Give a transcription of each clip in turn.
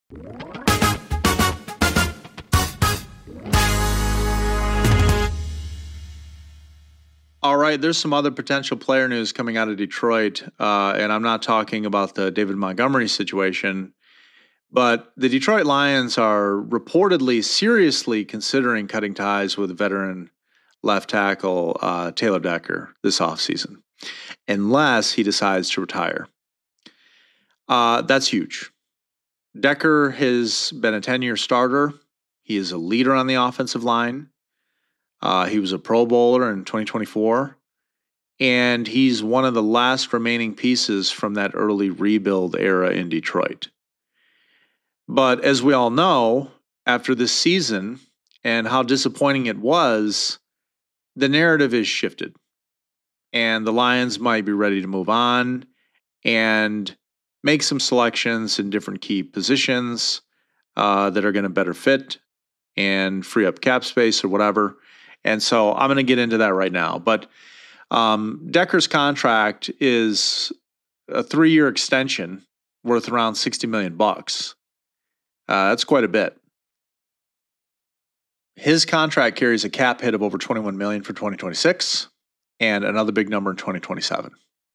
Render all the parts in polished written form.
All right, there's some other potential player news coming out of Detroit, and I'm not talking about the David Montgomery situation, but the Detroit Lions are reportedly seriously considering cutting ties with veteran left tackle Taylor Decker this offseason, unless he decides to retire. That's huge. Decker has been a 10-year starter. He is a leader on the offensive line. He was a Pro Bowler in 2024, and he's one of the last remaining pieces from that early rebuild era in Detroit. But as we all know, after this season and how disappointing it was, the narrative is shifted, and the Lions might be ready to move on and make some selections in different key positions that are going to better fit and free up cap space or whatever. And so I'm going to get into that right now. But Decker's contract is a 3-year extension worth around $60 million. That's quite a bit. His contract carries a cap hit of over $21 million for 2026 and another big number in 2027.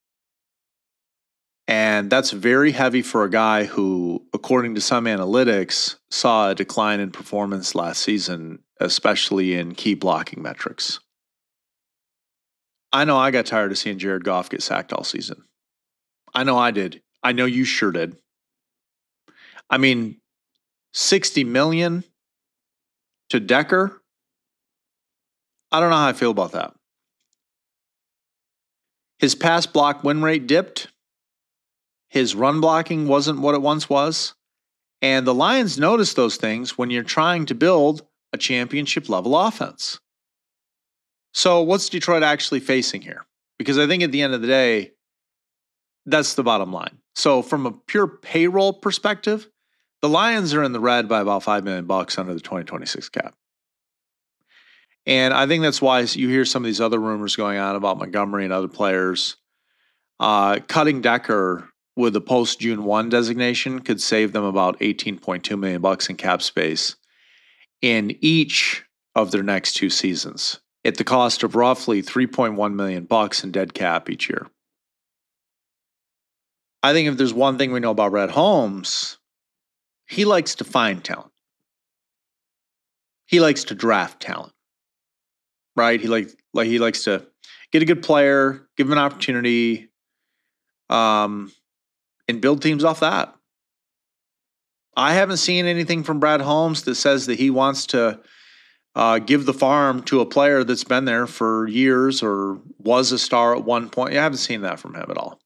And that's very heavy for a guy who, according to some analytics, saw a decline in performance last season, especially in key blocking metrics. I know I got tired of seeing Jared Goff get sacked all season. I know I did. I know you sure did. I mean, $60 million to Decker? I don't know how I feel about that. His pass block win rate dipped. His run blocking wasn't what it once was. And the Lions notice those things when you're trying to build a championship level offense. So what's Detroit actually facing here? Because I think at the end of the day, that's the bottom line. So from a pure payroll perspective, the Lions are in the red by about $5 million under the 2026 cap. And I think that's why you hear some of these other rumors going on about Montgomery and other players. Cutting Decker with a post-June 1 designation could save them about $18.2 million in cap space in each of their next 2 seasons at the cost of roughly $3.1 million in dead cap each year. I think if there's one thing we know about Brad Holmes, he likes to find talent. He likes to draft talent, right? He likes to get a good player, give him an opportunity, and build teams off that. I haven't seen anything from Brad Holmes that says that he wants to give the farm to a player that's been there for years or was a star at one point. I haven't seen that from him at all.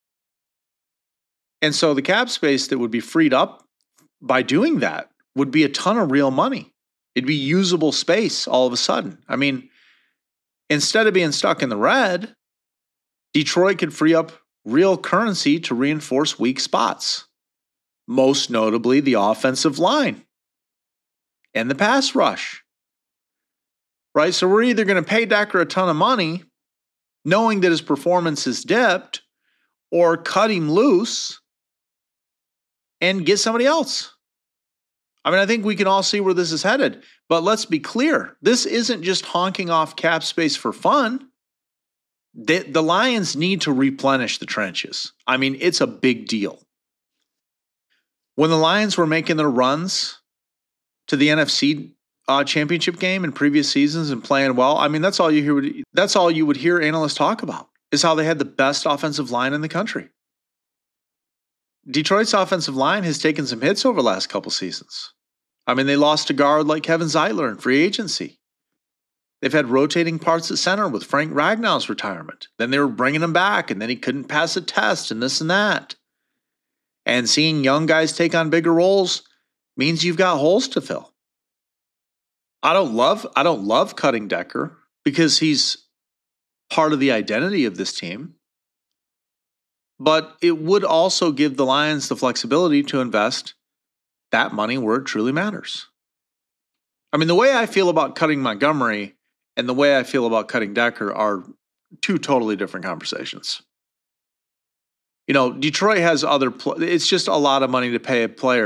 And so the cap space that would be freed up by doing that would be a ton of real money. It'd be usable space all of a sudden. I mean, instead of being stuck in the red, Detroit could free up real currency to reinforce weak spots, most notably the offensive line and the pass rush. Right? So we're either going to pay Decker a ton of money, knowing that his performance has dipped, or cut him loose and get somebody else. I mean, I think we can all see where this is headed. But let's be clear. This isn't just honking off cap space for fun. The Lions need to replenish the trenches. I mean, it's a big deal. When the Lions were making their runs to the NFC championship game in previous seasons and playing well, I mean, that's all you would hear analysts talk about, is how they had the best offensive line in the country. Detroit's offensive line has taken some hits over the last couple seasons. I mean, they lost a guard like Kevin Zeitler in free agency. They've had rotating parts at center with Frank Ragnow's retirement. Then they were bringing him back, and then he couldn't pass a test and this and that. And seeing young guys take on bigger roles means you've got holes to fill. I don't love cutting Decker because he's part of the identity of this team. But it would also give the Lions the flexibility to invest that money where it truly matters. I mean, the way I feel about cutting Montgomery and the way I feel about cutting Decker are 2 totally different conversations. You know, Detroit has it's just a lot of money to pay a player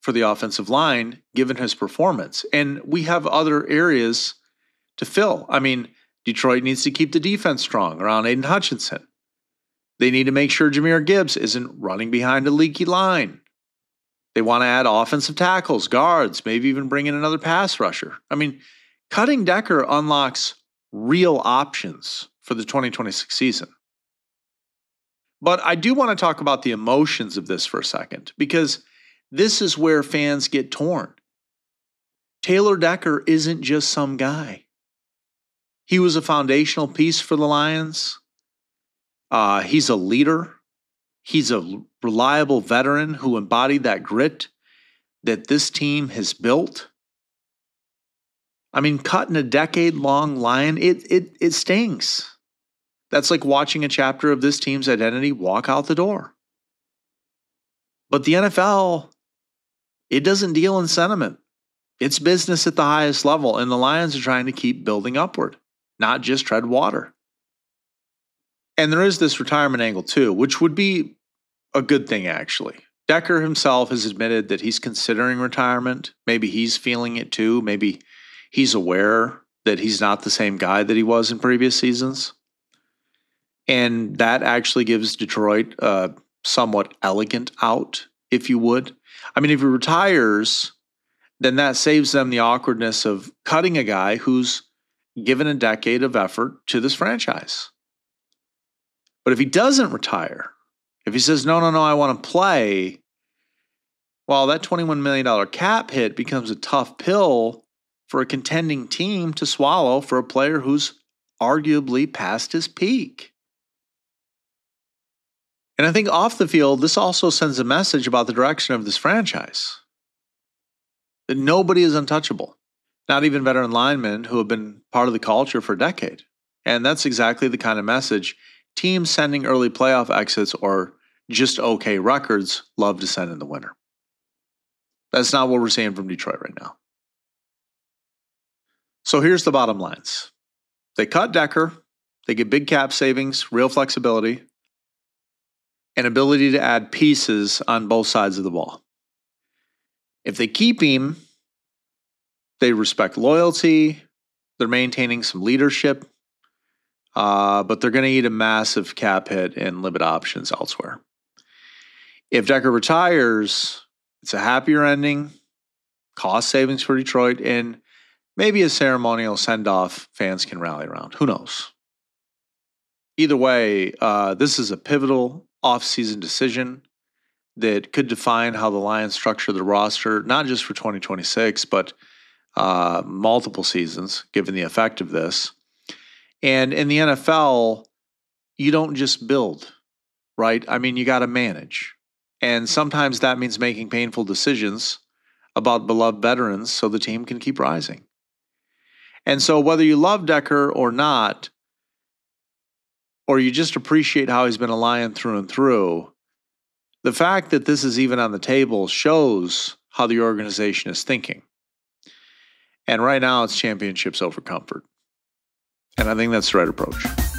for the offensive line, given his performance. And we have other areas to fill. I mean, Detroit needs to keep the defense strong around Aiden Hutchinson. They need to make sure Jahmyr Gibbs isn't running behind a leaky line. They want to add offensive tackles, guards, maybe even bring in another pass rusher. I mean, cutting Decker unlocks real options for the 2026 season. But I do want to talk about the emotions of this for a second, because this is where fans get torn. Taylor Decker isn't just some guy. He was a foundational piece for the Lions. He's a leader. He's a reliable veteran who embodied that grit that this team has built. I mean, cutting a decade-long Lion, it stings. That's like watching a chapter of this team's identity walk out the door. But the NFL, it doesn't deal in sentiment. It's business at the highest level, and the Lions are trying to keep building upward, not just tread water. And there is this retirement angle too, which would be a good thing, actually. Decker himself has admitted that he's considering retirement. Maybe he's feeling it too. Maybe he's aware that he's not the same guy that he was in previous seasons. And that actually gives Detroit a somewhat elegant out, if you would. I mean, if he retires, then that saves them the awkwardness of cutting a guy who's given a decade of effort to this franchise. But if he doesn't retire, if he says, no, I want to play, well, that $21 million cap hit becomes a tough pill for a contending team to swallow for a player who's arguably past his peak. And I think off the field, this also sends a message about the direction of this franchise. That nobody is untouchable. Not even veteran linemen who have been part of the culture for a decade. And that's exactly the kind of message teams sending early playoff exits or just okay records love to send in the winter. That's not what we're seeing from Detroit right now. So here's the bottom lines. They cut Decker. They get big cap savings, real flexibility, and ability to add pieces on both sides of the ball. If they keep him, they respect loyalty, they're maintaining some leadership, but they're going to eat a massive cap hit and limit options elsewhere. If Decker retires, it's a happier ending, cost savings for Detroit, and maybe a ceremonial send-off fans can rally around. Who knows? Either way, this is a pivotal off-season decision that could define how the Lions structure the roster, not just for 2026, but multiple seasons, given the effect of this. And in the NFL, you don't just build, right? I mean, you got to manage. And sometimes that means making painful decisions about beloved veterans so the team can keep rising. And so whether you love Decker or not, or you just appreciate how he's been a Lion through and through, the fact that this is even on the table shows how the organization is thinking. And right now it's championships over comfort. And I think that's the right approach.